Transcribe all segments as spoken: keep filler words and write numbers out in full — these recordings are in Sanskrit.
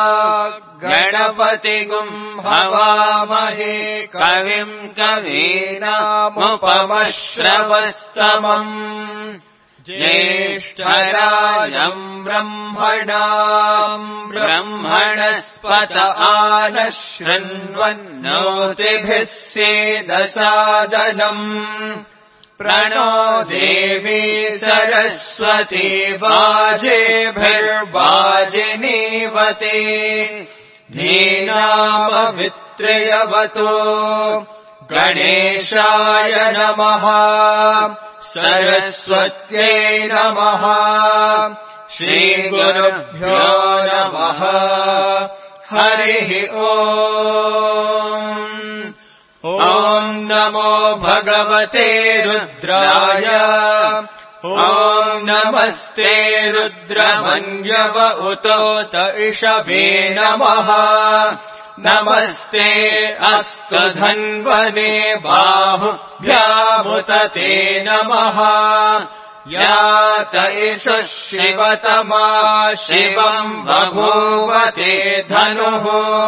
गणपतिगुम् हवामहे कविम् कवीनामुपमश्रवस्तमम् ज्येष्ठराजम् ब्रह्मणाम् ब्रह्मणस्पत आनः शृण्वन्नोतिभिः सेदसादनम् प्रणो देवी सरस्वती वाजेभिर्वाजिनीवते धीनामवित्रयवतो गणेशाय नमः सरस्वत्यै नमः श्रीगुरुभ्यो नमः हरिः ओम् ॐ नमो भगवते रुद्राय ॐ नमस्ते रुद्रमन्यव उतोत इषवे नमः नमस्ते अस्तु धन्वने बाहुभ्यामुत ते नमः यात इषु शिवतमा शिवम् बभूवते धनुः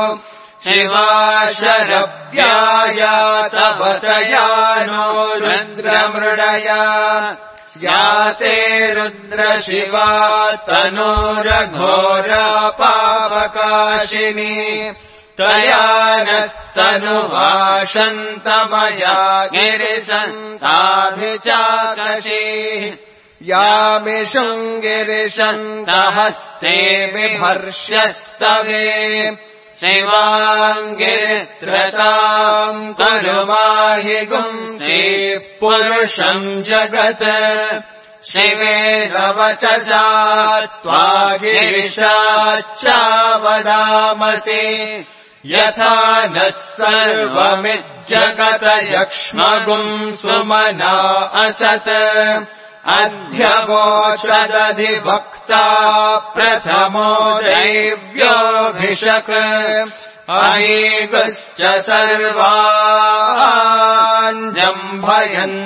शिवाशरव्यायात वतयानो रुद्रमृडया याते रुद्रशिवा तनूरघोरा पापकाशिनी तया नस्तनुवाशन्तमया गिरिशन्ताभिचाकशीः यामिषुङ्गिरिशन्तहस्ते बिभर्ष्यस्तवे शिवाङ्गिरित्रताम् कुरुमाहि गुंसि पुरुषम् जगत् शिवेन वचसा त्वा गिरिशाच्चावदामसि यथा नः सर्वमिज्जगत यक्ष्मगुम् सुमना असत् अध्यवोचदधिवक्ता प्रथमो दैव्योऽभिषक् अहीगश्च सर्वाण्यम्भयन्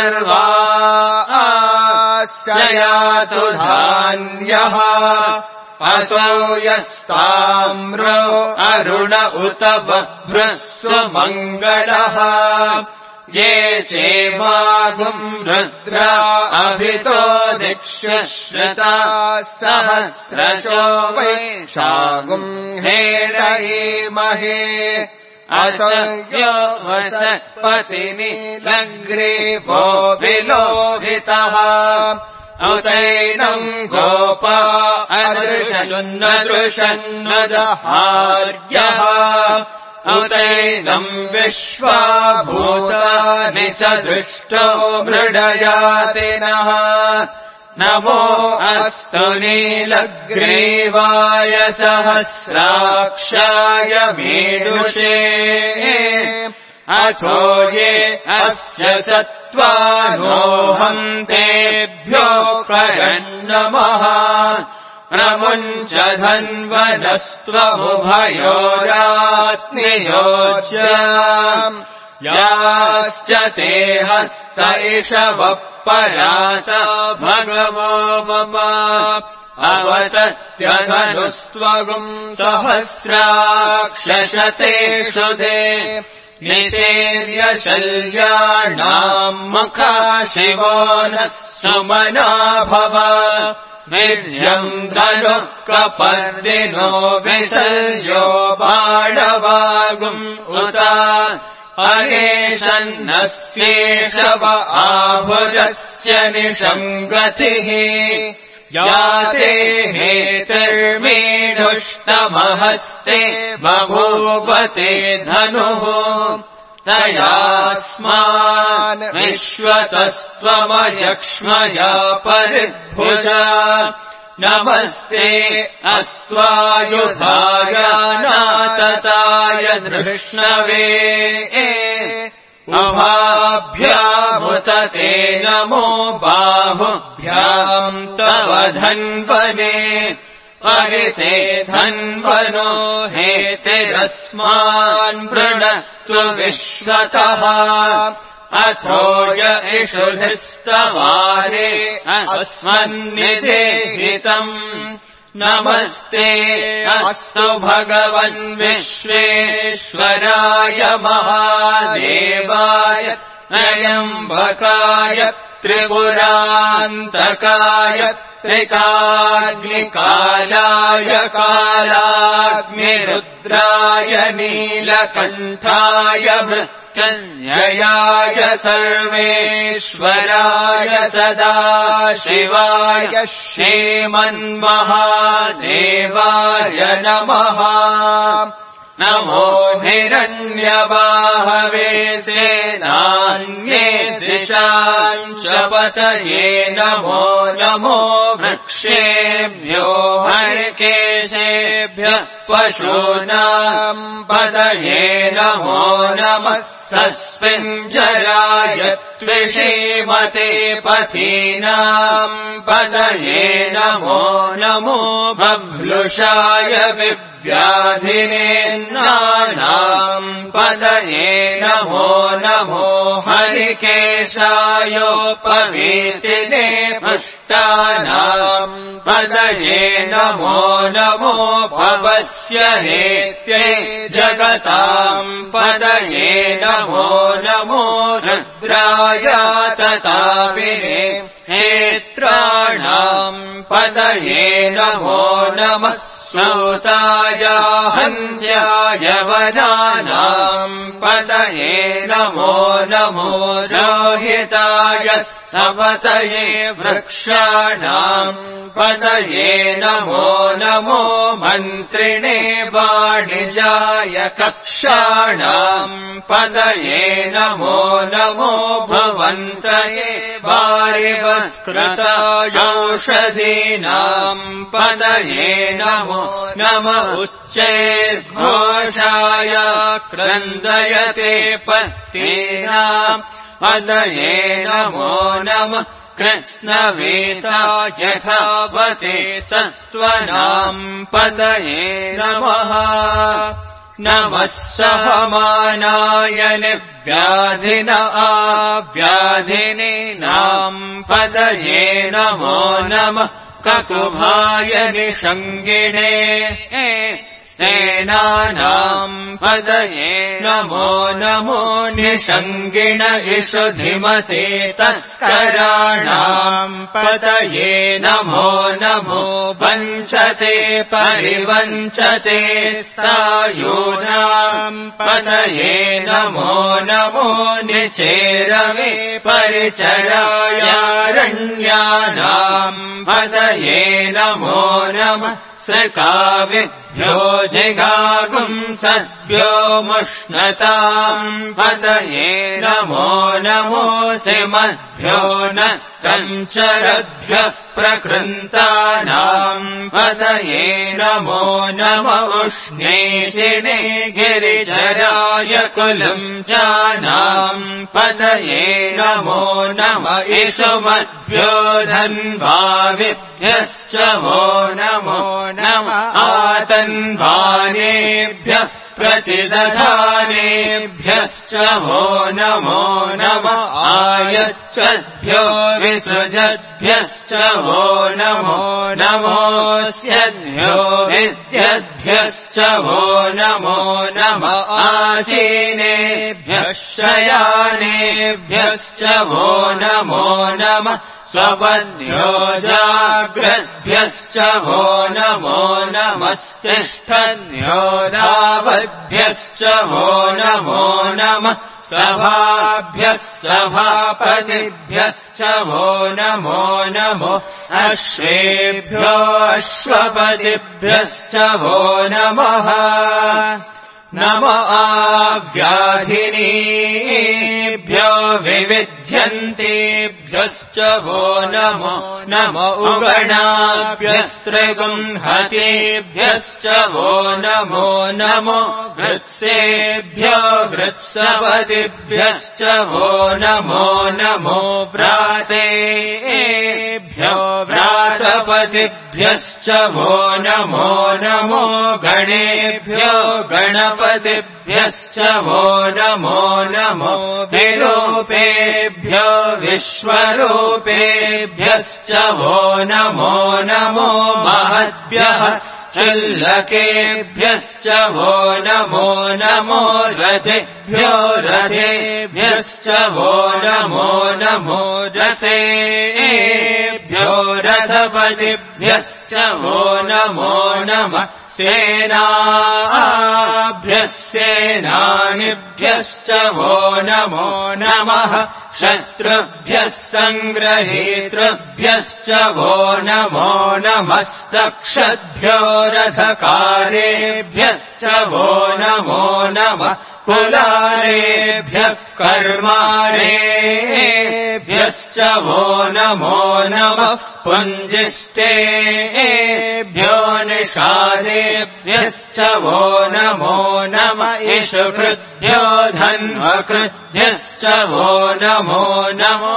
सर्वास्य यातु धान्यः असौ यस्ताम्रो अरुण उत बभ्रः सुमङ्गलः ये चेमागुम् रुद्रा अभितो दिक्ष्यश्रुता सहस्रशो वैशागुम् हेडयेमहे असंज्ञो वसत्पतिनि लग्रीवो विलोहितः उतैनम् गोपा अदृशन्नदृशन्नदहार्यः उतैनम् विश्वाभूतानि सदृष्टो मृडयातिनः नमो अस्तु नीलग्रीवाय सहस्राक्षाय मीडुषे अथो ये अस्य सत्त्वानोऽहन्तेभ्यो करन्नमः प्रमुञ्च धन्वनस्त्वमुभयोरात्नियोज्य याश्च ते हस्त इषवः परात भगवो मम अवतत्यधनुस्त्वगुम् सहस्राक्षशतेषु दे निषेर्य शल्याणाम् मुखा शिवो नः सुमना भव निर्जम् धनुः कपर्दिनो विसर्यो बाणवागुम् उत अयेषन्नस्येषव आभुरस्य निषङ्गतिः याते हेतिर्मीढुष्टमहस्ते बभूवते धनुः तयास्मान् विश्वतस्त्वमयक्ष्मया परिभुजा नमस्ते अस्त्वायुधाय नातताय धृष्णवे उभाभ्यामुत ते नमो बाहुभ्याम् तव धन्वने परिते धन्वनो हेतिरस्मान् वृणत्व विश्वतः अथो य इषुधिस्तवारे अस्मन्निधेहितम् नमस्ते अस्तु भगवन् विश्वेश्वराय महादेवाय त्र्यम्बकाय त्रिपुरान्तकाय त्रिकाग्निकालाय कालाग्निरुद्राय नीलकण्ठाय मृत्युञ्जयाय सर्वेश्वराय सदाशिवाय श्रीमन्महादेवाय नमः। नमो हिरण्यबाहवे सेनान्ये दिशाञ्च पतये नमो नमो वृक्षेभ्यो हरिकेशेभ्यः पशूनाम् पतये नमो नमः। सस्मिञ्जराय त्विषीमते पथीनाम् पतये नमो नमो बभ्लुषाय व्याधिनेन्नानाम् पतये नमो नमो हरिकेशायोपवीतिने पुष्टानाम् पतये नमो नमो भवस्य हेत्यै जगताम् पतये नमो नमो रुद्राय तताविने हेत्राणाम् पतये नमो नमः। सूताय हन्त्याय वनानाम् पतये नमो नमो रोहिताय स्तपतये वृक्षाणाम् पतये नमो नमो मन्त्रिणे वाणिजाय कक्षाणाम् पतये नमो नमो भवन्तये वारिवस्कृतायौषधीनाम् पतये नमो नम उच्चैर्घोषाय क्रन्दयते पत्नीनाम् पतये नमो नमः। कृत्स्नवेता यथावते सत्त्वनाम् पतये नमः। नमः सहमानाय निव्याधिन आव्याधिनीनाम् पतये नमो नमः। ककुभाय निषङ्गिणे स्तेनानाम् पतये नमो नमो निषङ्गिण इषुधिमते तस्कराणाम् पतये नमो नमो वञ्चते परिवञ्चते स्तायूनाम् पतये नमो नमो निचेरवे परिचरायारण्यानाम् पतये नमो नमः। सकाविभ्यो जिगागुंसद्भ्यो मुष्णताम् पतये नमो नमो सिमद्भ्यो न कञ्चरभ्यः प्रकृन्तानाम् पतये नमो नम उष्णेशिने गिरिचराय कुलुञ्चानाम् पतये नमो नम इषुमद्भ्यो धन्वाविभ्यश्च वो नमो नम आतन्वानेभ्यः प्रतिदधानेभ्यश्च वो नमो नम आयच्छद्भ्यो विसृजद्भ्यश्च वो नमो नमोऽस्यद्भ्यो विद्यद्भ्यश्च वो नमो नम आसीनेभ्यः शयानेभ्यश्च वो नमो नम स्वपद्भ्यो जाग्रद्भ्यश्च वो नमो नमस्तिष्ठद्भ्यो धावद्भ्यश्च वो नमो नमः। सभाभ्यः सभापतिभ्यश्च वो नमो नमो अश्वेभ्यो अश्वपतिभ्यश्च वो नमः। नम आव्याधिनीभ्यो विविध्यन्तेभ्यश्च वो नमो नम उगणाभ्यस्त्रिगुंहतेभ्यश्च वो नमो नमो वृत्सेभ्यो वृत्सपतिभ्यश्च वो नमो नमो व्रातेभ्यो व्रातपतिभ्यश्च वो नमो नमो गणेभ्यो गणपतिभ्यो विरूपेभ्यश्च वो नमो नमो विरूपेभ्यो विश्वरूपेभ्यश्च वो नमो नमो महद्भ्यः क्षुल्लकेभ्यश्च वो नमो नमो रथेभ्यो रथेभ्यश्च वो नमो नमो रथेभ्यो रथपतिभ्यश्च वो नमो नमः सेनाभ्यः सेनानिभ्यश्च वो नमो नमः शत्रुभ्यः सङ्ग्रहेतृभ्यश्च वो नमो नमः सक्षद्भ्यो रथकारेभ्यश्च वो नमो नमः कुलालेभ्यः कर्मारेभ्यश्च वो नमो नमः पुञ्जिष्टेभ्यो निषादेभ्यश्च वो नमो नमः इषुकृद्भ्यो धन्वकृद्भ्यश्च वो नमो नमो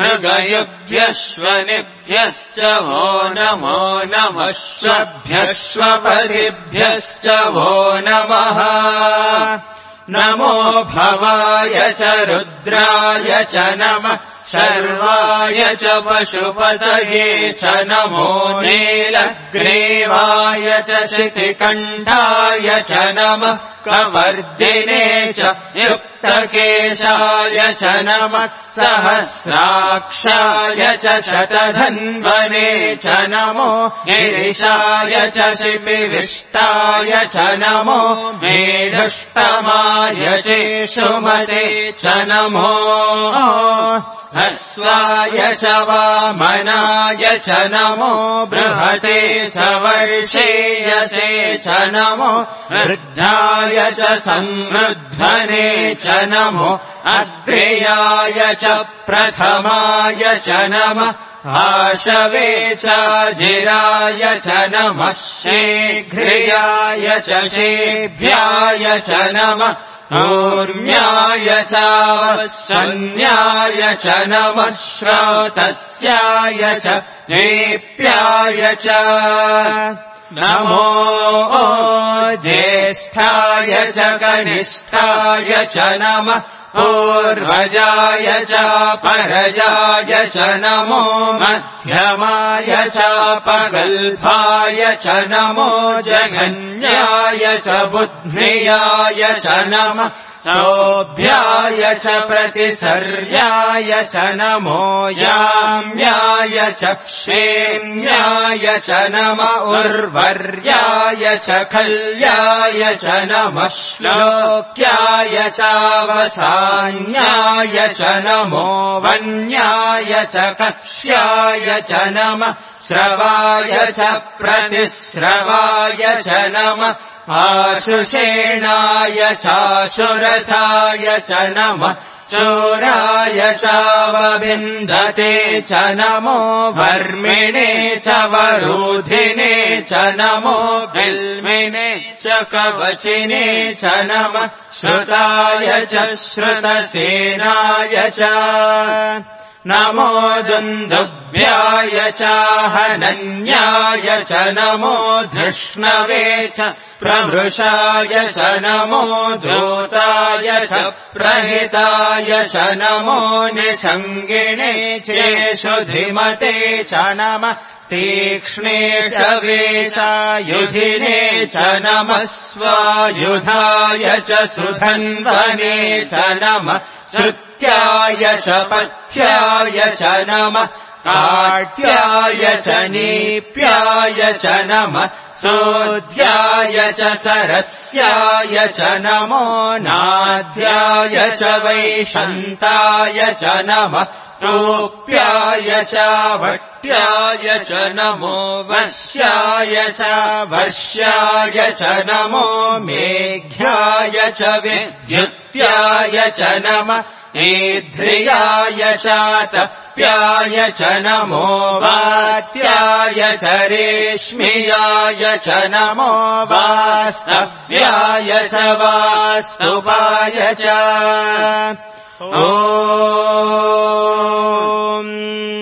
मृगयुभ्यश्वनिभ्यश्च वो नमो नमः श्वभ्यश्वपदिभ्यश्च वो नमः नमो भवाय च रुद्राय च नमः शर्वाय च पशुपतये च नमो नीलग्रीवाय च शितिकण्ठाय च नमः कवर्दिने च युक्तकेशाय च नमः सहस्राक्षाय च शतधन्वने च नमो गिरिशाय च शिपिविष्टाय च नमो मेढुष्टमाय चेषुमते च नमो हस्वाय च वामनाय च नमो बृहते च वर्षेयसे च नमो वृद्धाय च समृद्धने च नमो अग्र्याय च प्रथमाय च नमः आशवे च जिराय च नमः शीघ्र्याय च शेभ्याय च नमः ऊर्म्याय च वत्सन्याय च नमः श्रोतस्याय च दीप्याय च नमो ज्येष्ठाय च कनिष्ठाय च नमः पूर्वजाय च परजाय च नमो मध्यमाय च पगल्भाय च नमो जघन्याय च बुद्ध्याय च नमः सौभ्याय च प्रतिसर्याय च नमो याम्याय च क्षेम्याय च नमः उर्वर्याय च खल्याय च नमः श्लोक्याय च वसान्याय च नमो वन्याय च कक्ष्याय च नमः श्रवाय च प्रतिश्रवाय च नमः आशुषेणाय चाशुरथाय च नमः चोराय चावविन्दते च नमो वर्मिणे च वरूधिने च नमो बिल्मिने च कवचिने च नमः श्रुताय च श्रुतसेनाय च नमो दुन्दुभ्याय च हनन्याय च नमो धृष्णवे च प्रभृशाय च नमो धूताय च प्रहिताय च नमो निषङ्गिणे चेषुधिमते च नमः तीक्ष्णेशवे चायुधिने च नमः स्वायुधाय च सुधन्वने च नमः श्रुत्याय च पथ्याय च नमः काट्याय च नीप्याय च नमः सोऽध्याय च सरस्याय च नमो नाध्याय च वैशन्ताय च नमः टोप्याय च वट्याय च नमो वश्याय च वर्ष्याय च नमो मेघ्याय च विद्युत्याय च नमः ईध्रियाय च तप्याय च नमो वात्याय च रेश्म्याय च नमो वास्तव्याय च वास्तुपाय च ॐ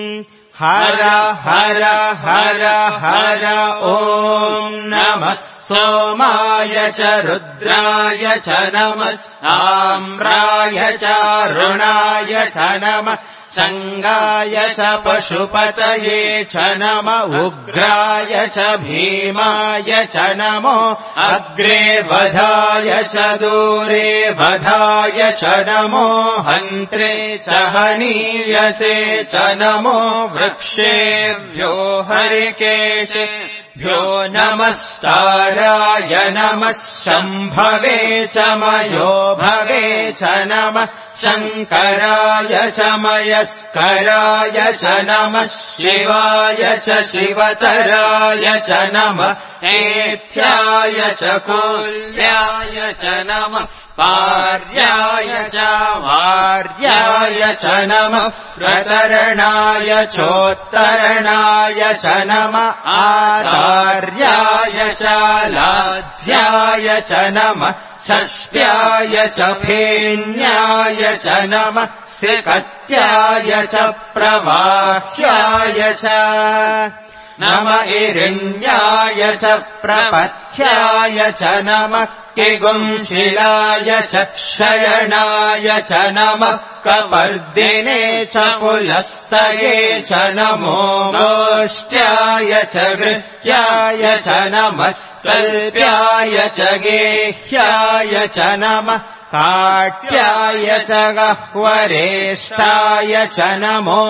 हर हर हर हर ॐ नमः सोमाय च रुद्राय च नमः साम्राय च रुणाय च नमः चङ्गाय च पशुपतये च नमः उग्राय च भीमाय च नमो अग्रे वधाय च दूरे वधाय च नमो हन्त्रे च हनीयसे च नमो वृक्षेभ्यो हरिकेशेभ्यो नमस्ताराय नमः शम्भवे च मयो भवे च नमः शङ्कराय च मयस्कराय च नमः शिवाय च शिवतराय च नमः एत्याय च कुल्याय च नमः पार्याय च वार्याय च नमः प्रतरणाय चोत्तरणाय च नमः आतार्याय च लाध्याय च नमः षष्ट्याय च फेन्याय च नमः सिकत्याय च प्रवाह्याय च नम इरण्याय च प्रपथ्याय च नमः किगुंशिलाय च क्षयणाय च नमः कपर्दिने च पुलस्तये च नमो गोष्ट्याय च गृह्याय च नमः कल्प्याय च गेह्याय च नमः काट्याय च गह्वरेष्ठाय च नमो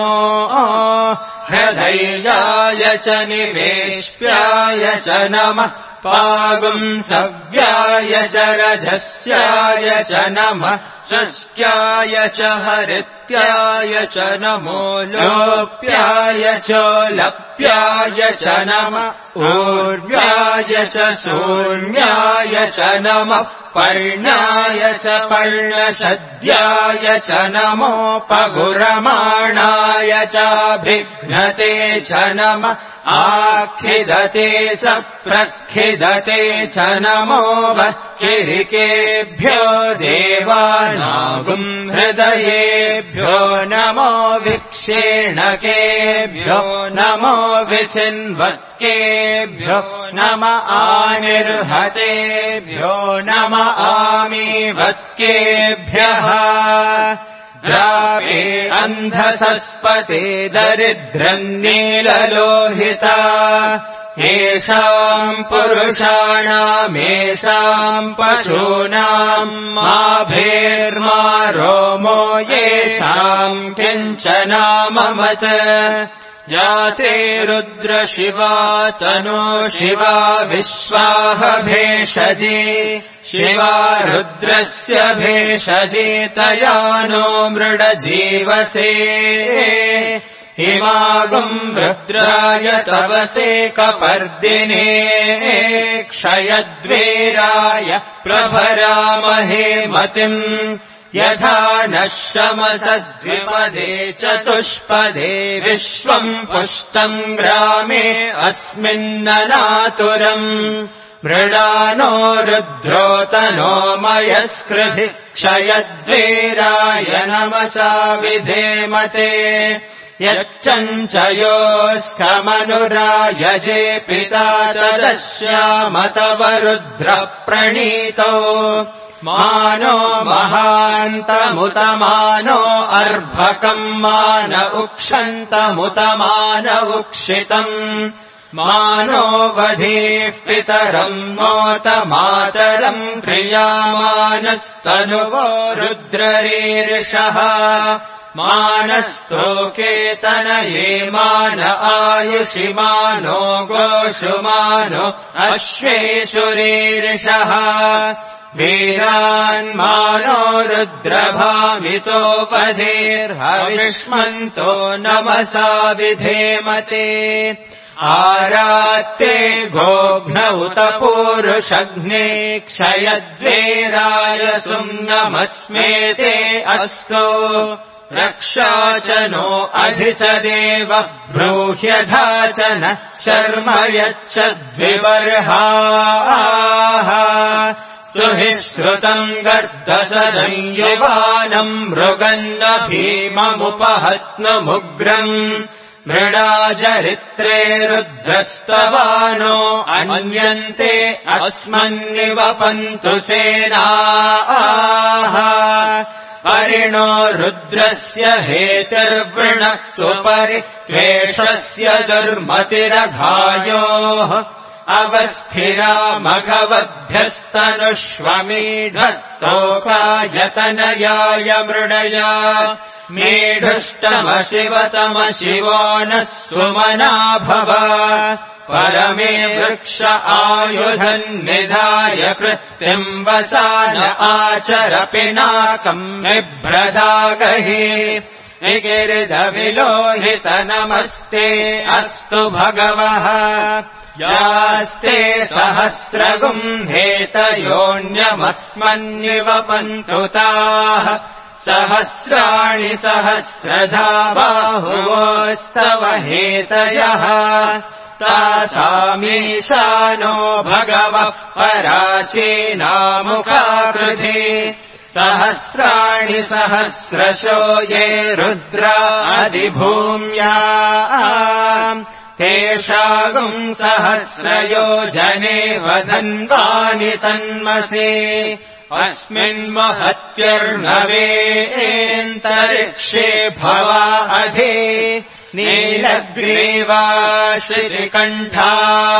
हृदयाय च निवेश्याय च नमः पागुंसव्याय च रजस्याय च नमः षष्ट्याय च हरित्याय च नमो लोप्याय चोलप्याय च नमः ऊर्व्याय च शून्याय च नमः पर्णाय च पर्णशद्याय च नमो पगुरमाणाय चाभिघ्नते च नमः आखिदते च प्रखिदते च नमो वक्किरिकेभ्यो देवानागुं हृदयेभ्यो नमो विक्षेणकेभ्यो नमो विचिन्वत्केभ्यो नम आनिर्हतेभ्यो नम आमीवत्केभ्यः द्रावे अन्धसस्पते दरिद्रन्नीललोहिता येषाम् पुरुषाणामेषाम् पशूनाम् माभेर्मा रोमो येषाम् किञ्चनाममत् याते रुद्रशिवा तनो शिवा विश्वाह भेषजे शिवा रुद्रस्य भेषजे तया नो मृडजीवसे इमागुम् रुद्राय तवसे कपर्दिने क्षयद्वेराय प्रभरामहे मतिम् यथा नः शमसद्विपदे चतुष्पदे विश्वम् पुष्टम् ग्रामे अस्मिन्ननातुरम् मृडानो रुद्रोतनो मयस्कृधि क्षयद्वेराय नमसा विधेमते यच्चञ्चयोस्थमनुरायजे पिता तदस्याम तव रुद्रप्रणीतो मानो महान्तमुतमानो अर्भकम् मान उक्षन्तमुतमान उक्षितम् मानो वधेः पितरम् नोत मातरम् प्रियामानस्तनुवो रुद्ररीर्षः मानस्तोकेतनये मान आयुषि मानो गोषु मानो अश्वेषुरीर्षः वीरान्मानो रुद्रभामितोपधेर्हविष्मन्तो नमसा विधेमते आरात्ते गोघ्न उत पूरुषघ्ने क्षयद्वेराय सुम्नमस्मेते अस्तु रक्षा च नो अधि च देव ब्रूह्यधा च न शर्म यच्छद्विबर्हाः स्तुहि श्रुतम् गर्दसदं युवानम् मृगन्न भीममुपहत्नुमुग्रम् मृडाचरित्रे रुद्रस्तवानो अन्यन्ते अस्मन्निवपन्तु सेनाः परिणो रुद्रस्य हेतिर्वृणक्तु परित्वेषस्य दुर्मतिरघायोः अवस्थिरा मघवद्भ्यस्तनुष्वमीढस्तोकायतनयाय मृडया मेढुष्टमशिवतमशिवो नः सुमना भव परमे वृक्ष आयुधन्निधाय कृत्तिम् वसान आचर पिनाकम् बिभ्रदागहि निगिरिधविलोहित नमस्ते अस्तु भगवः यास्ते सहस्रगुम्धेतयोऽन्यमस्मन्निवपन्तु ताः सहस्राणि सहस्रधा बाहुवोस्तव हेतयः तासामीशानो भगवः पराचीनामुखाकृधि सहस्राणि सहस्रशो ये रुद्रा अधिभूम्या तेषागुम् सहस्रयोजने वधन्वानि तन्मसे अस्मिन्महत्यर्णवेन्तरिक्षे भवा अधि नीलग्रीवा श्रुतिकण्ठा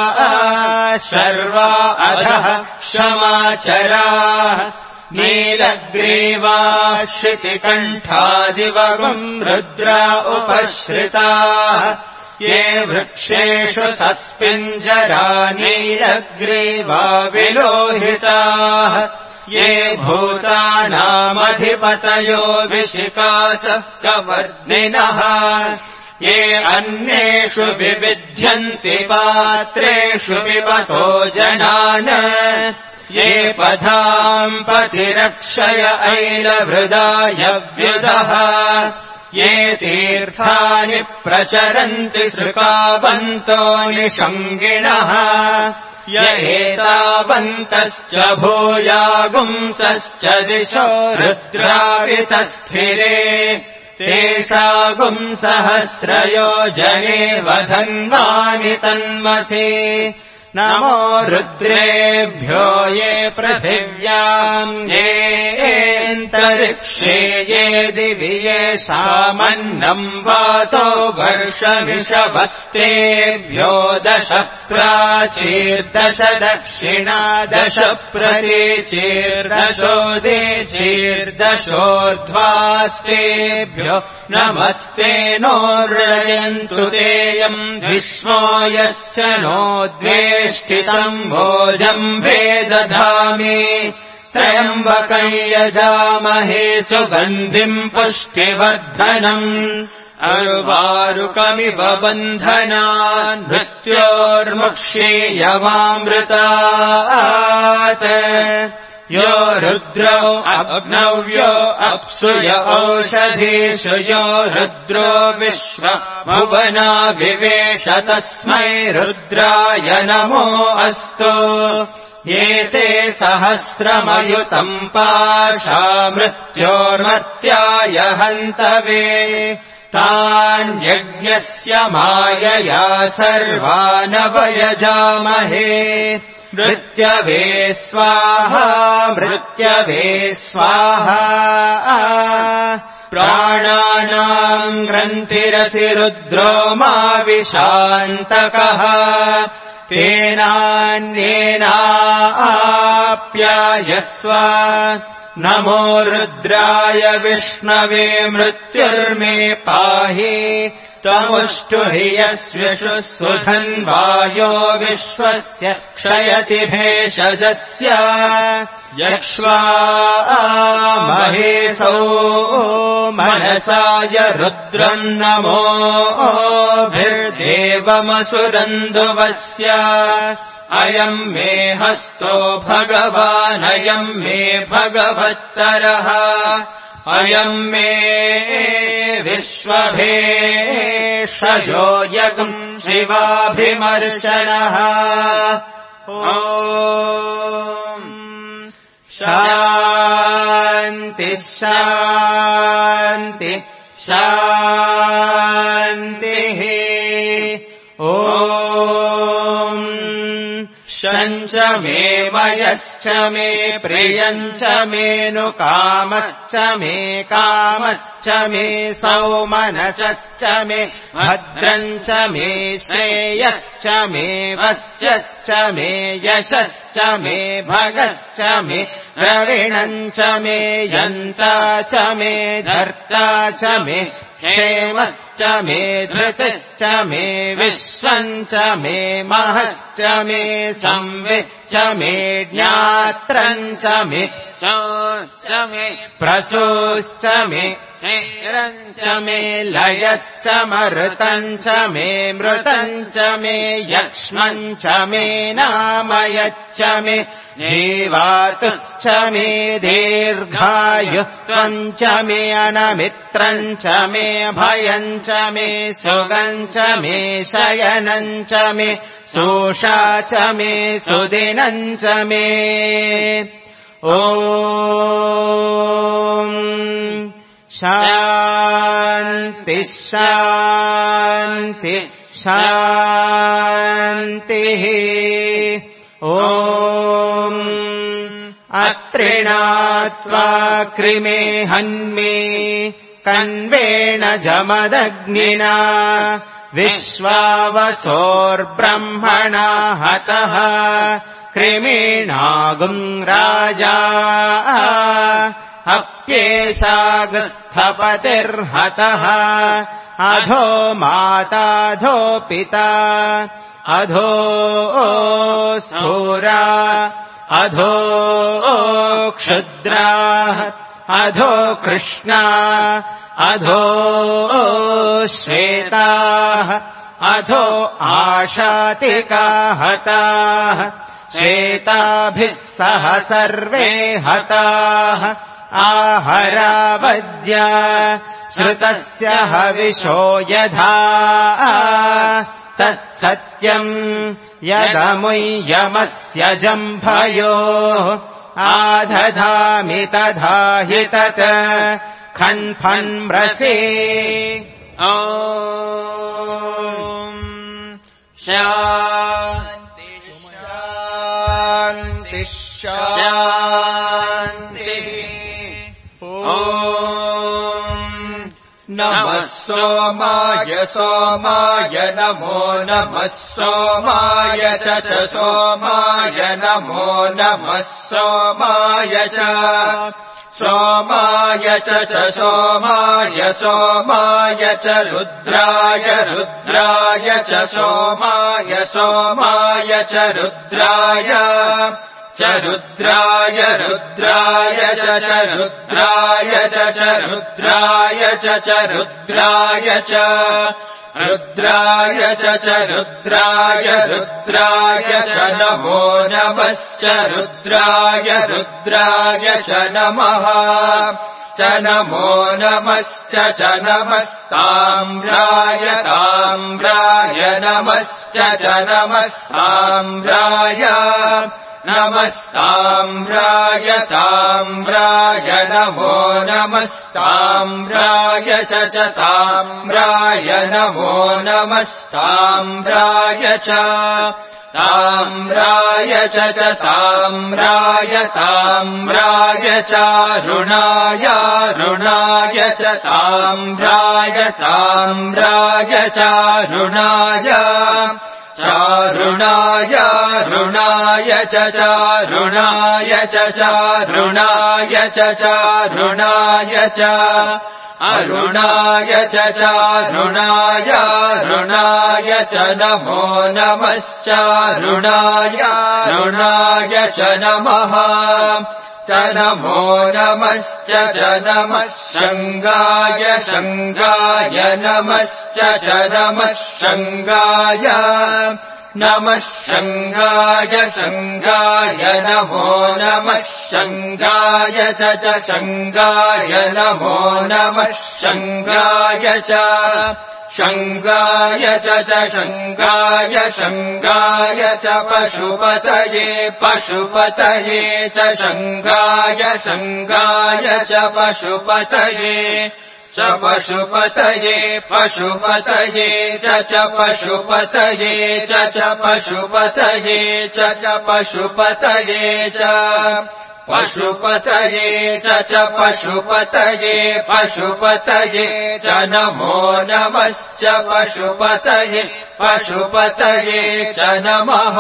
शर्वा अधः क्षमाचराः नीलग्रीवा श्रुतिकण्ठादिवगुम् रुद्रा उपश्रिताः ये वृक्षेषु सस्पिञ्जरा नीलग्रीवा विलोहिताः ये भूतानामधिपतयो विशिकासः कवर्निनः ये अन्येषु विविध्यन्ति पात्रेषु पिबतो जनान् ये पधाम् पथिरक्षय ऐलभृदाय व्युदः ये तीर्थानि प्रचरन्ति सृकावन्तो निषङ्गिणः य एतावन्तश्च भूयागुंसश्च दिशो रुद्रावितस्थिरे तेषागुम् सहस्रयोजने वधन्वानि तन्मसे नमो रुद्रेभ्यो ये पृथिव्याम् येऽन्तरिक्षे ये दिवि येषामन्नम् वातो वर्षमिषवस्तेभ्यो दश प्राचीर्दश दक्षिणा दश प्रतीचीर्दशोदीचीर्दशोध्वास्तेभ्यो नमस्ते नोर्णयन्तु तेयम् विश्वो यश्च नोद्वेष्टितम् भोजम्भे दधामि त्र्यम्बकम् यजामहे सुगन्धिम् पुष्टिवर्धनम् अर्वारुकमिव बन्धनान् मृत्योर्मुक्षीयमामृतात् यो रुद्रौ अग्नव्यो अप्सु य ओषधीषु यो रुद्रो विश्वभुवना विवेश तस्मै रुद्राय नमो अस्तु एते सहस्रमयुतम् पाशा मृत्योर्मर्त्याय हन्तवे तान् यज्ञस्य मायया सर्वानवयजामहे मृत्यवे स्वाहा मृत्यवे स्वाहा प्राणानाम् ग्रन्थिरसि रुद्रो मा विशान्तकः तेनान्येनाप्यायस्व नमो रुद्राय विष्णवे मृत्युर्मे पाहि त्वमुष्टुहि यस्विषु सुधन्वायो विश्वस्य क्षयति भेषजस्य यक्ष्वा महेशो मनसाय रुद्रम् नमोभिर्देवमसुरन्दुवस्य अयम् मे हस्तो भगवानयम् मे भगवत्तरः अयम् मे विश्वभेषजो यगम् शिवाभिमर्शनः ॐ शान्ति शान्ति शान्तिः। शञ्च मे मयश्च मे प्रियञ्च मेऽनुकामश्च मे कामश्च मे सौमनसश्च मे भद्रञ्च मे श्रेयश्च मे वस्यश्च मे यशश्च मे भगश्च मे द्रविणञ्च मे यन्ता च मे धर्ता च मे क्षेमश्च मे धृतिश्च मे विश्वञ्च मे महश्च मे संविच्च मे ज्ञात्रञ्च मे चोश्च मे प्रसूश्च मे क्षेरञ्च मे लयश्च मरुतञ्च मे मृतञ्च मे यक्ष्मञ्च मे नामयच्च मे जीवातुश्च मे दीर्घायुत्वञ्च मे अनमित्रञ्च मे भयञ्च मे सुगञ्च मे शयनञ्च मे सोषा च मे सुदिनञ्च मे ॐ शान्ति शान्ति शान्तिः ॐ अत्रिणात्वा कृमे हन्मे कन्वेण जमदग्निना विश्वावसोर्ब्रह्मणा हतः कृमीणागुम् राजा अप्येषागस्थपतिर्हतः अधो माताधो पिता अधो स्थूरा अधो क्षुद्राः अधो कृष्णा अधो श्वेताः अधो आशातिका हताः श्वेताभिः सह सर्वे हताः आहरावद्य श्रुतस्य हविषो यधा तत्सत्यम् यदमुय्यमस्य जम्भयोः आदधामि तथा हि तत् खन्फन्म्रसे ॐ शान्ति शान्ति शान्तिः ॐ नमः सोमाय सोमाय नमो नमः सोमाय च च सोमाय नमो नमः सोमाय च सोमाय च च सोमाय सोमाय च रुद्राय रुद्राय च सोमाय सोमाय च रुद्राय च रुद्राय रुद्राय च च रुद्राय च च रुद्राय च च रुद्राय च रुद्राय च च रुद्राय रुद्राय च नमो नमश्च रुद्राय रुद्राय च नमः च नमो नमश्च च नमस्ताम्राय ताम्राय नमश्च च नमस्ताम्राय नमस्ताम्राय ताम्राय नमो नमस्ताम्राय च च ताम्राय नमो नमस्ताम्राय च ताम्राय च च ताम्राय ताम्राय चारुणाय रुणाय च ताम्राय ताम्राय चारुणाय चारुणाय रुणाय च चारुणाय च चारुणाय च चारुणाय च अरुणाय च चारुणाय रुणाय च नमो नमश्चारुणाय रुणाय च नमः च नमो नमश्च च नमः शङ्गाय शङ्गाय नमश्च च नमः शङ्गाय नमः शङ्गाय शङ्गाय नमो नमः शङ्गाय च च शङ्गाय नमो नमः शङ्गाय च शङ्गाय च च शङ्गाय शङ्गाय च पशुपतये पशुपतये च शङ्गाय शङ्गाय च पशुपतये च पशुपतये पशुपतये च च पशुपतये च च पशुपतये च च पशुपतये च पशुपतये च च पशुपतये पशुपतये च नमो नमश्च पशुपतये पशुपतये च नमः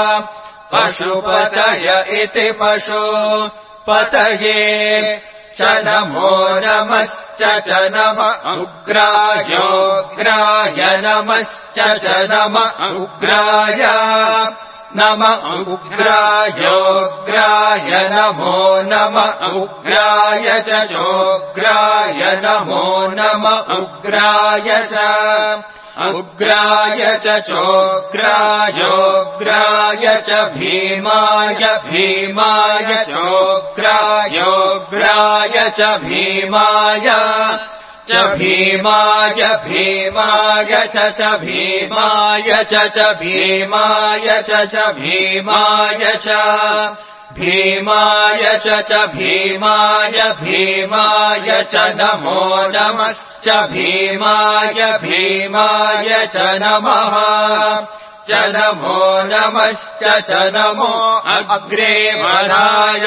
पशुपतय इति पशुपतये च नमो नमश्च च नम उग्रायोग्राय नमश्च च नम उग्राय नम उग्रायोग्राय नमो नम उग्राय च जोग्राय नमो नम उग्राय च उग्राय च चोग्रायोग्राय च भीमाय भीमाय चोग्रायोग्राय च भीमाय च भीमाय भीमाय च च भीमाय च च भीमाय च च भीमाय च भीमाय च च भीमाय भीमाय च नमो नमश्च भीमाय भीमाय च नमः च नमो नमश्च च नमो अग्रे वधाय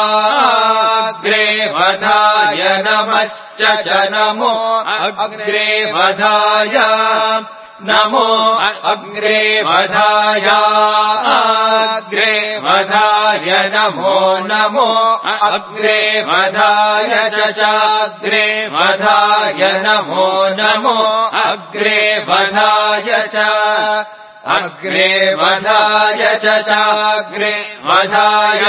अग्रे वधाय नमश्च च नमो अग्रे वधाय नमो अग्रे वधाय अग्रे वधाय नमो नमो अग्रे वधाय च चाग्रे वधाय नमो नमो अग्रे वधाय च अग्रे वधाय च चाग्रे वधाय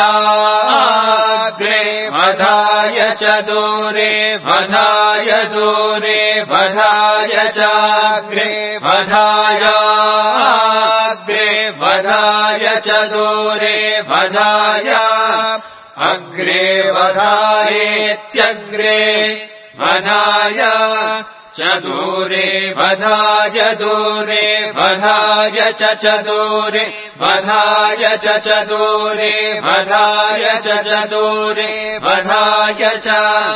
अग्रे वधाय च दूरे वधाय दूरे वधाय चाग्रे वधाय अग्रे वधाय च दूरे वधाय अग्रे वधायेत्यग्रे वधाय च दूरे वधाय दूरे वधाय च च दूरे वधाय च च दूरे वधाय च च दूरे वधाय च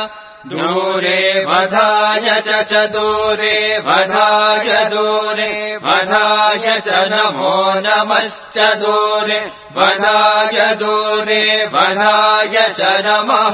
दूरे वधाय च च दूरे वधाय दूरे वधाय च नमो नमश्च दूरे वधाय दूरे वधाय च नमः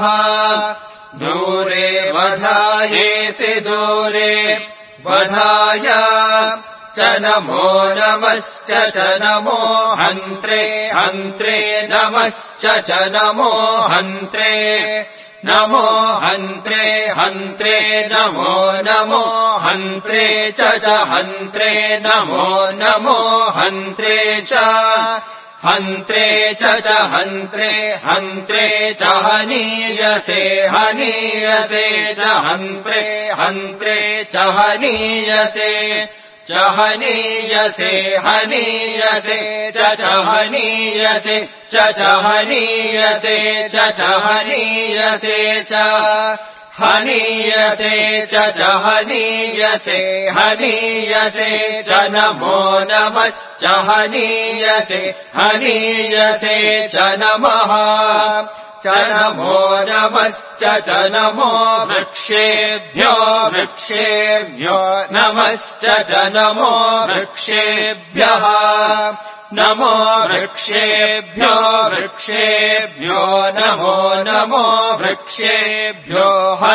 दूरे वधायेति दूरे वधाय च नमो नमश्च च नमो हन्त्रे हन्त्रे नमश्च च नमो हन्त्रे नमो हन्त्रे हन्त्रे नमो नमो हन्त्रे च च हन्त्रे नमो नमो हन्त्रे च हन्त्रे च च हन्त्रे हन्त्रे च हनीयसे हनीयसे च हन्त्रे हन्त्रे च हनीयसे च हनीयसे हनीयसे च च हनीयसे च च हनीयसे च च हनीयसे च हनीयसे च च हनीयसे हनीयसे च नमो नमश्च हनीयसे हनीयसे च नमः च नमो नमश्च च नमो वृक्षेभ्यो वृक्षेभ्यो नमश्च च नमो वृक्षेभ्यः नमो वृक्षेभ्यो वृक्षेभ्यो नमो नमो वृक्षेभ्यो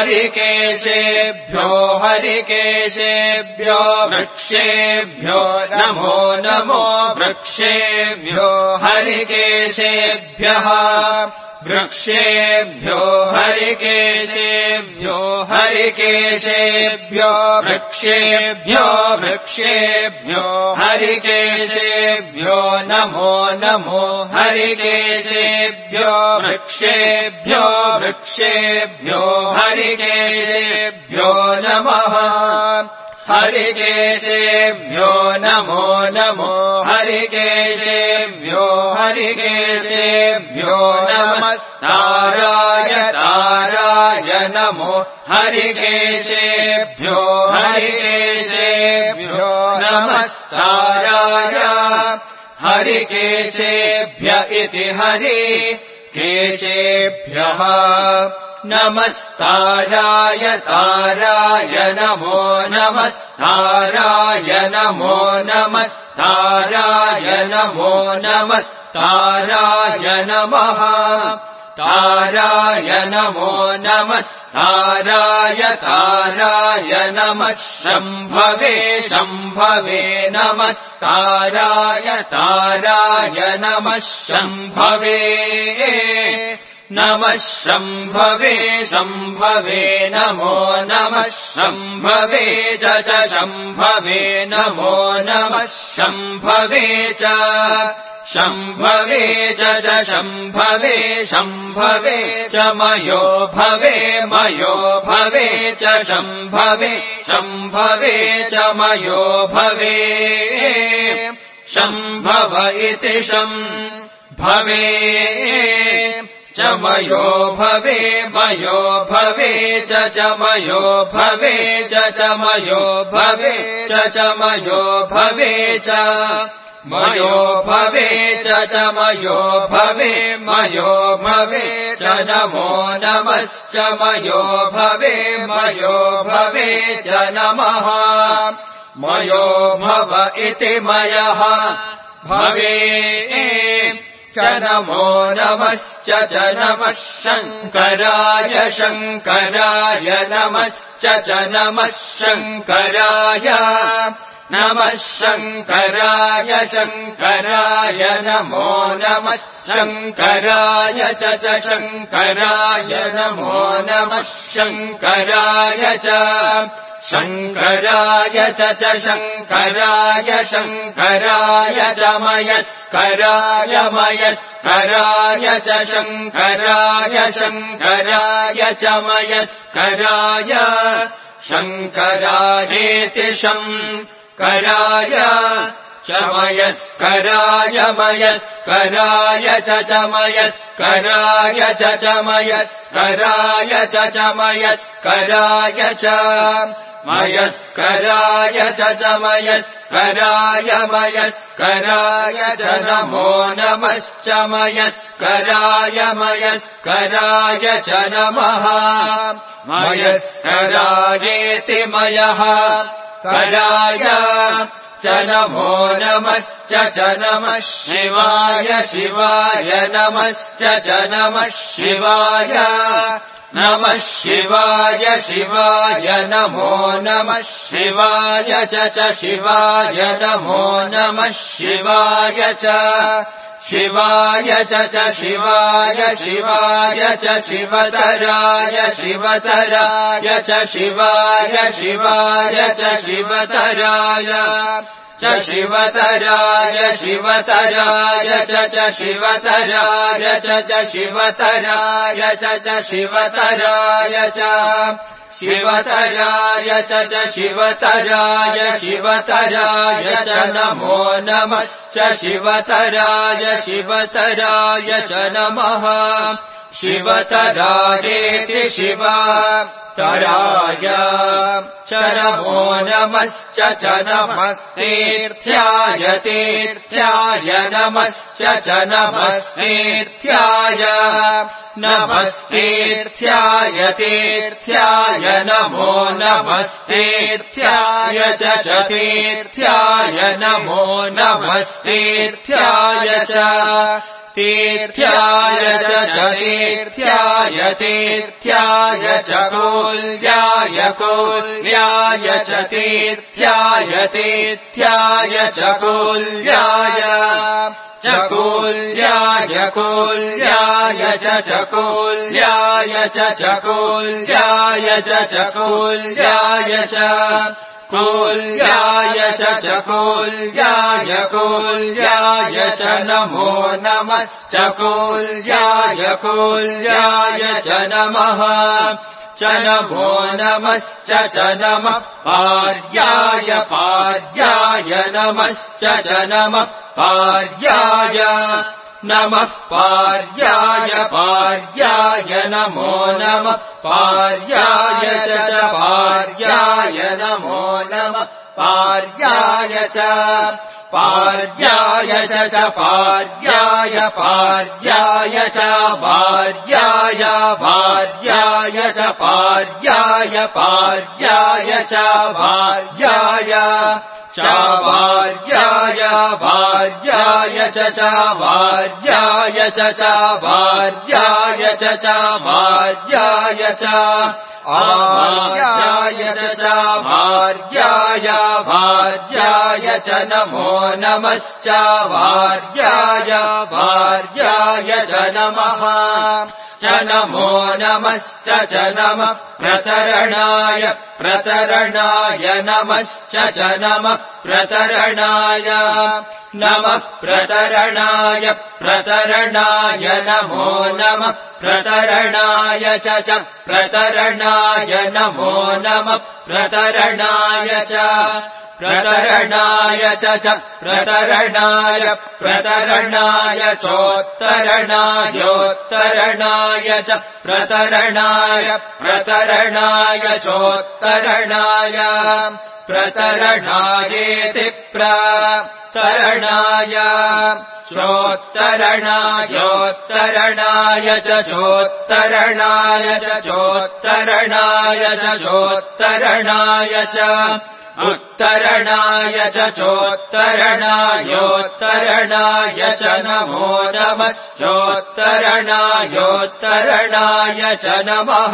हरिकेशेभ्यो हरिकेशेभ्यो वृक्षेभ्यो नमो नमो वृक्षेभ्यो हरिकेशेभ्यः वृक्षेभ्यो हरिकेशेभ्यो हरिकेशेभ्यो वृक्षेभ्यो वृक्षेभ्यो हरिकेशेभ्यो नमो नमो हरिकेशेभ्यो वृक्षेभ्यो वृक्षेभ्यो हरिकेशेभ्यो नमः हरिकेशेभ्यो नमो नमो हरिकेशेभ्यो हरिकेशेभ्यो नमस्ताराय ताराय नमो हरिकेशेभ्यो हरिकेशेभ्यो नमस्ताराय हरिकेशेभ्य इति हरि केशेभ्यः नमस्ताराय ताराय नमो नमस्ताराय नमो नमस्ताराय नमो नमस्ताराय नमः ताराय नमो नमस्ताराय ताराय नमः शम्भवे शम्भवे नमस्ताराय ताराय नमः शम्भवे नमः शम्भवे शम्भवे नमो नमः शम्भवे च च शम्भवे नमो नमः शम्भवे च शम्भवे च च शम्भवे शम्भवे च मयो भवे मयो भवे च शम्भवे शम्भवे च मयो भवे शम्भव इति शम्भवे च मयो भवे मयो भवे च च मयो भवे च च मयो भवे च च मयो भवे च मयो भवे च च मयो भवे मयो भवे च नमो नमश्च मयो भवे मयो भवे च नमः मयो भव इति मयः भवे च नमो नमश्च च नमः शङ्कराय शङ्कराय नमश्च च नमः शङ्कराय नमः शङ्कराय शङ्कराय नमो नमः शङ्कराय च च शङ्कराय नमो नमः शङ्कराय च शङ्कराय च च शङ्कराय शङ्कराय च मयस्कराय मयस्कराय च शङ्कराय शङ्कराय च मयस्कराय शङ्करायेति शङ्कराय च मयस्कराय मयस्कराय च च मयस्कराय च च मयस्कराय च च मयस्कराय च मयस्कराय च च मयस्कराय मयस्कराय च नमो नमश्च मयस्कराय मयस्कराय च नमः मयस्करायेति मयः कराय च नमो नमश्च च नमः शिवाय शिवाय नमश्च च नमः शिवाय नमः शिवाय शिवाय नमो नमः शिवाय च च शिवाय नमो नमः शिवाय च शिवाय च च शिवाय शिवाय च शिवतराय शिवतराय च शिवाय शिवाय च शिवतराय च शिवतराय शिवतराय च च शिवतराय च च शिवतराय च च शिवतराय च शिवतराय च च शिवतराय शिवतराय च नमो नमश्च शिवतराय शिवतराय च नमः शिवतरायेति शिवतराय च नमो नमश्च च नमस्तीर्थ्याय तीर्थ्याय नमश्च च नमस्तीर्थ्याय नमस्तीर्थ्याय तीर्थ्याय नमो नमस्तीर्थ्याय च च तीर्थ्याय नमो नमस्तीर्थ्याय च तीर्थ्याय च च तीर्थ्याय तीर्थ्याय च कुल्याय कुल्याय च तीर्थ्याय तीर्थ्याय च कुल्याय च कुल्याय कुल्याय च च कुल्याय च च कुल्याय च च कुल्याय च कुल्याय च च कुल्याय कुल्याय च नमो नमश्च कुल्याय कुल्याय च नमः च नमो नमश्च च नमः पार्याय पार्याय नमश्च च नमः पार्याय नमः पार्याय पार्याय नमो नमः पार्याय च च पार्याय नमो नमः पार्याय च पार्याय च च पार्याय पार्याय च भार्याय भार्याय च पार्याय पार्याय च भार्याय च भार्याय भार्याय च च भार्याय च च भार्याय च च भार्याय च आभार्याय च च भार्याय भार्याय च नमो नमश्च भार्याय भार्याय च नमः च नमो नमश्च च नमः प्रतरणाय प्रतरणाय नमश्च च नमः प्रतरणाय नमः प्रतरणाय प्रतरणाय नमो नमः प्रतरणाय च च प्रतरणाय नमो नमः प्रतरणाय च प्रतरणाय च च प्रतरणाय प्रतरणाय चोत्तरणायोत्तरणाय च प्रतरणाय प्रतरणाय चोत्तरणाय प्रतरणायेति प्रतरणाय चोत्तरणायोत्तरणाय च चोत्तरणाय च चोत्तरणाय च चोत्तरणाय च उत्तरणाय च चोत्तरणायोत्तरणाय च नमो नमश्चोत्तरणायोत्तरणाय च नमः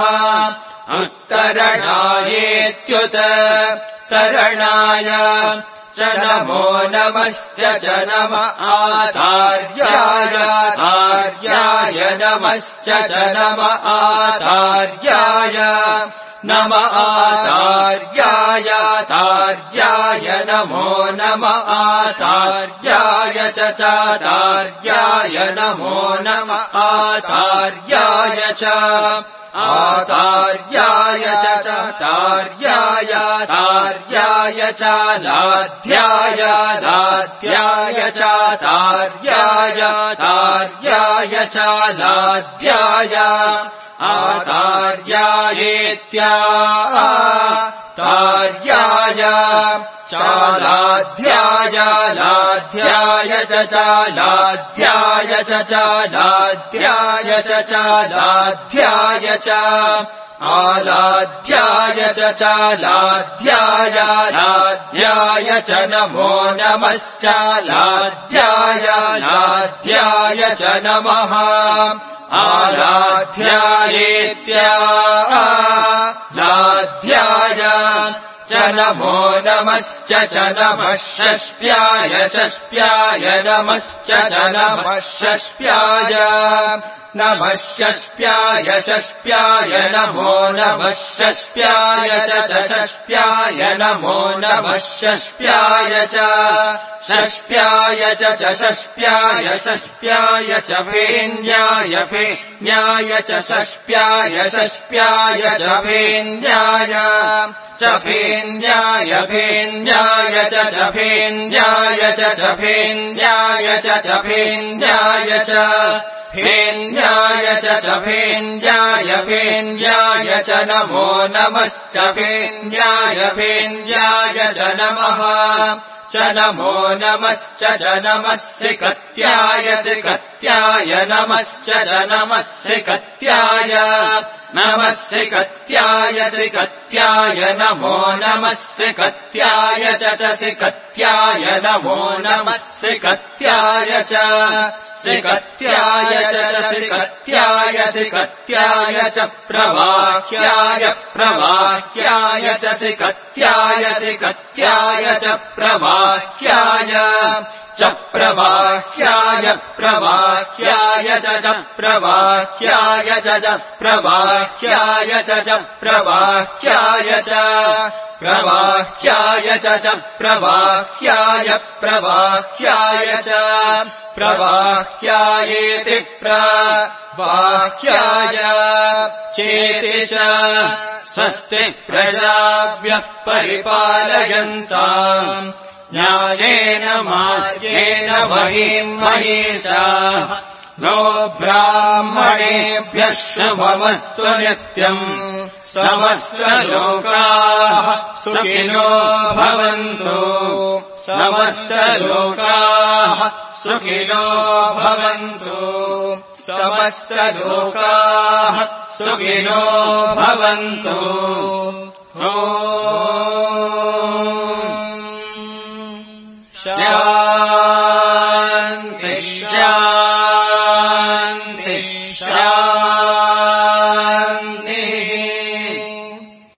उत्तरणायेत्युत्तरणाय च नमो नमश्च च नम आचार्याय आर्याय नमश्च च नम आचार्याय नम आचार्याय आचार्याय नमो नम आचार्याय च चाचार्याय नमो नम आचार्याय च आचार्याय च चाचार्याय आचार्याय च लाध्याय लाध्याय च आचार्याय आचार्याय च लाध्याय आचार्यायेत्याचार्याय चालाध्याय लाध्याय च चालाध्याय च चालाध्याय च चालाध्याय च आलाध्याय च चालाध्याय लाध्याय च नमो नमश्चालाध्याय लाध्याय च नमः आराध्यायेत्या लाध्याय च नमो नमश्च च नमः षष्ट्याय षष्ट्याय नमश्च च नमः षष्ट्याय नमः षष्ट्याय षष्ट्याय नमो नमः षष्ट्याय च षष्ट्याय नमो नमः षष्ट्याय च षष्ट्याय च षष्ट्याय षष्ट्याय च भेन्याय भेन्याय च षष्ट्याय षष्ट्याय च भेन्याय च भेन्याय भेन्याय च भेन्याय च भेन्याय च भेन्याय च भेन्याय च भेन्याय भेन्याय च नमो नमश्च भेन्याय भेन्याय च नमः च नमो नमश्च च नमः सिकत्याय सिकत्याय नमश्च च नमः सिकत्याय नमः सिकत्याय सिकत्याय नमो नमः सिकत्याय च सिकत्याय नमो नमः सिकत्याय च सिकत्याय च सिकत्याय सिकत्याय च प्रवाह्याय प्रवाह्याय च सिकत्याय सिकत्याय च प्रवाह्याय च प्रवाह्याय प्रवाह्याय च प्रवाह्याय च प्रवाह्याय च प्रवाह्याय च प्रवाह्याय च प्रवाह्याय प्रवाह्याय च प्रवाह्यायेति प्रवाह्याय चेति च स्वस्ति प्रजाभ्यः परिपालयन्ताम् न्यायेन मार्गेण महीम् महिषाः गो ब्राह्मणेभ्यः शुभमस्तु नित्यम् समस्तलोकाः सुखिनो भवन्तु समस्तलोकाः सुखिनो भवन्तु समस्तलोकाः सुखिनो भवन्तु।